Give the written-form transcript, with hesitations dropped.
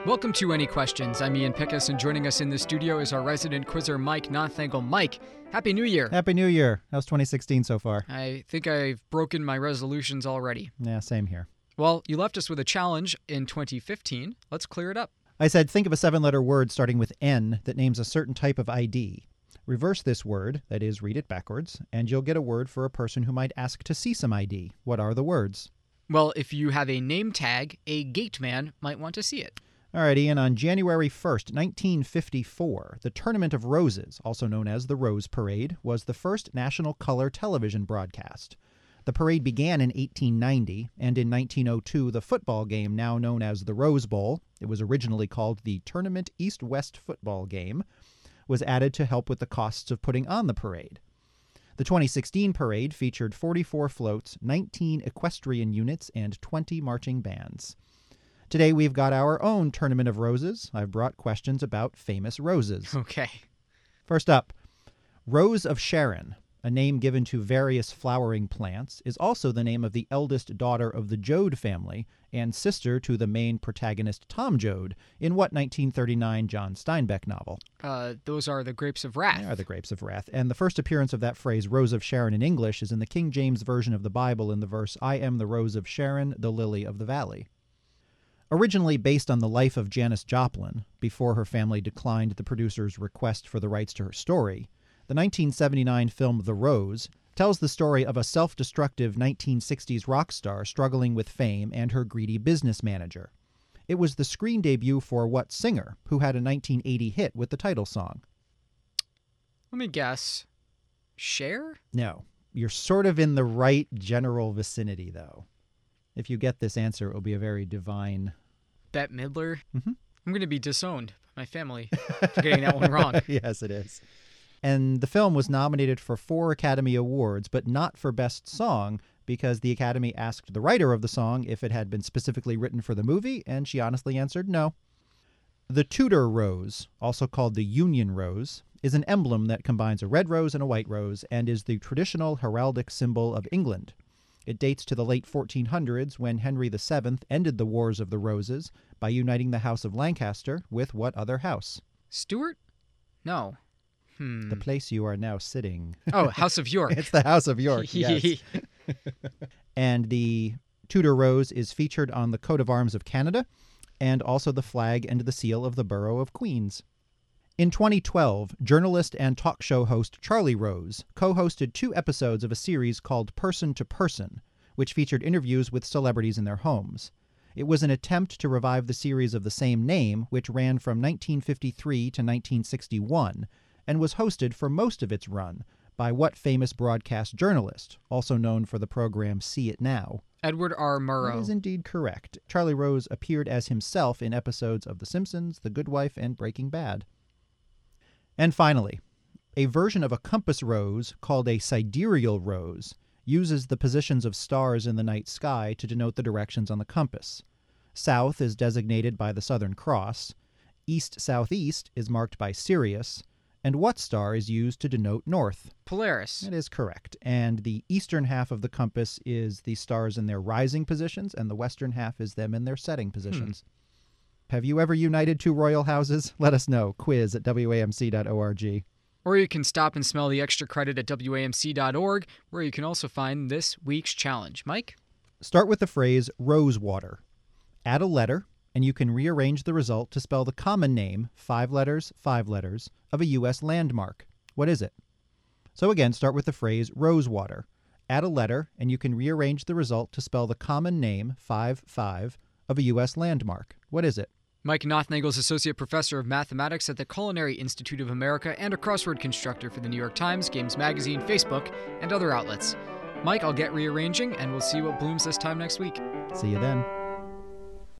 Welcome to Any Questions. I'm Ian Pickus, and joining us in the studio is our resident quizzer, Mike Nothangle. Mike, Happy New Year. Happy New Year. How's 2016 so far? I think I've broken my resolutions already. Yeah, same here. Well, you left us with a challenge in 2015. Let's clear it up. I said think of a 7-letter word starting with N that names a certain type of ID. Reverse this word, that is, read it backwards, and you'll get a word for a person who might ask to see some ID. What are the words? Well, if you have a name tag, a gate man might want to see it. All right, Ian, on January 1st, 1954, the Tournament of Roses, also known as the Rose Parade, was the first national color television broadcast. The parade began in 1890, and in 1902, the football game now known as the Rose Bowl, it was originally called the Tournament East-West Football Game, was added to help with the costs of putting on the parade. The 2016 parade featured 44 floats, 19 equestrian units, and 20 marching bands. Today we've got our own Tournament of Roses. I've brought questions about famous roses. Okay. First up, Rose of Sharon, a name given to various flowering plants, is also the name of the eldest daughter of the Joad family and sister to the main protagonist Tom Joad in what 1939 John Steinbeck novel? Those are the Grapes of Wrath. They are the Grapes of Wrath. And the first appearance of that phrase, Rose of Sharon, in English is in the King James Version of the Bible in the verse, I am the Rose of Sharon, the lily of the valley. Originally based on the life of Janis Joplin, before her family declined the producer's request for the rights to her story, the 1979 film The Rose tells the story of a self-destructive 1960s rock star struggling with fame and her greedy business manager. It was the screen debut for what singer, who had a 1980 hit with the title song? Let me guess. Cher? No. You're sort of in the right general vicinity, though. If you get this answer, it will be a very divine... Bette Midler? Mm-hmm. I'm going to be disowned by my family for getting that one wrong. Yes, it is. And the film was nominated for 4 Academy Awards, but not for Best Song, because the Academy asked the writer of the song if it had been specifically written for the movie, and she honestly answered no. The Tudor rose, also called the Union Rose, is an emblem that combines a red rose and a white rose, and is the traditional heraldic symbol of England. It dates to the late 1400s when Henry VII ended the Wars of the Roses by uniting the House of Lancaster with what other house? Stuart? No. The place you are now sitting. Oh, House of York. It's the House of York, yes. And the Tudor rose is featured on the coat of arms of Canada and also the flag and the seal of the Borough of Queens. In 2012, journalist and talk show host Charlie Rose co-hosted 2 episodes of a series called Person to Person, which featured interviews with celebrities in their homes. It was an attempt to revive the series of the same name, which ran from 1953 to 1961, and was hosted for most of its run by what famous broadcast journalist, also known for the program See It Now? Edward R. Murrow. That is indeed correct. Charlie Rose appeared as himself in episodes of The Simpsons, The Good Wife, and Breaking Bad. And finally, a version of a compass rose called a sidereal rose uses the positions of stars in the night sky to denote the directions on the compass. South is designated by the Southern Cross, east-southeast is marked by Sirius, and what star is used to denote north? Polaris. That is correct. And the eastern half of the compass is the stars in their rising positions, and the western half is them in their setting positions. Have you ever united 2 royal houses? Let us know. Quiz at WAMC.org. Or you can stop and smell the extra credit at WAMC.org, where you can also find this week's challenge. Mike? Start with the phrase rose water. Add a letter, and you can rearrange the result to spell the common name, 5 letters, of a U.S. landmark. What is it? So again, start with the phrase rose water. Add a letter, and you can rearrange the result to spell the common name, 5, of a U.S. landmark. What is it? Mike Nothangle is Associate Professor of Mathematics at the Culinary Institute of America and a crossword constructor for the New York Times, Games Magazine, Facebook, and other outlets. Mike, I'll get rearranging, and we'll see what blooms this time next week. See you then.